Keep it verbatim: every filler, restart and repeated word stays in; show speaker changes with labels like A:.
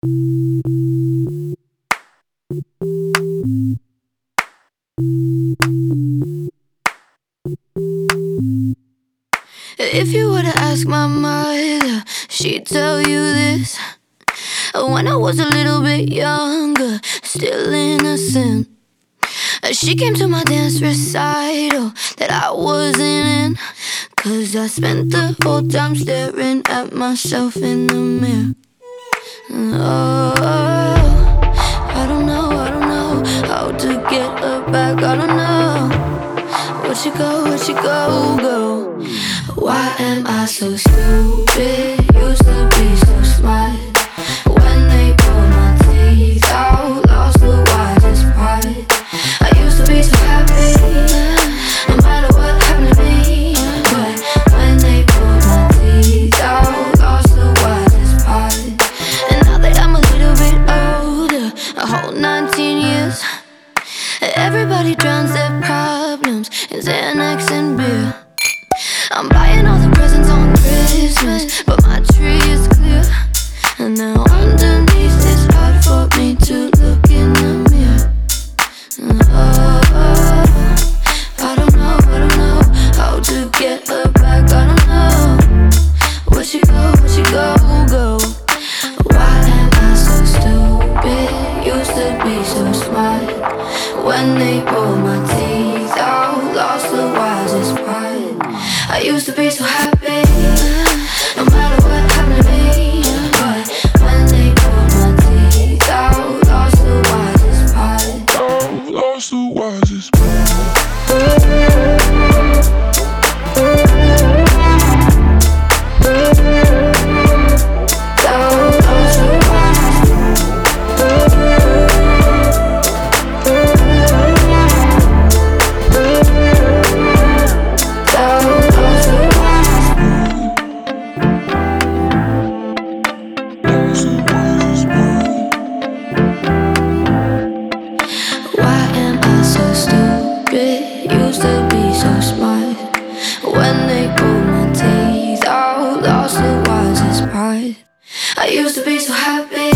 A: If you were to ask my mother, she'd tell you this. When I was a little bit younger, still innocent, she came to my dance recital that I wasn't in, 'cause I spent the whole time staring at myself in the mirror. Oh, I don't know, I don't know how to get her back. I don't know. Where'd she go, where'd she go, go? Why am I so stupid? Used to be so smart. When they pulled my teeth out, lost the wisest part. I used to be so happy, no matter what happened to me. But when they pulled my teeth out, lost the wisest part. And now that I'm a little bit older, a whole nineteen years, everybody drowns their problems in Xanax and beer. I'm buying all the presents on Christmas, but my tree is clear. And now underneath it's hard for me to look in the mirror. Oh, I don't know, I don't know how to get her back. I don't know. Where'd she go, where'd she go, go? Why am I so stupid? Used to be so smart. When they pulled my teeth out, lost the wisest part. I used to be so happy, no matter what happened to me. But when they pulled my teeth out, lost the wisest part.
B: Oh, lost the wisest part.
A: Used to be so smart. When they pulled my teeth out, lost the wisest part. I used to be so happy,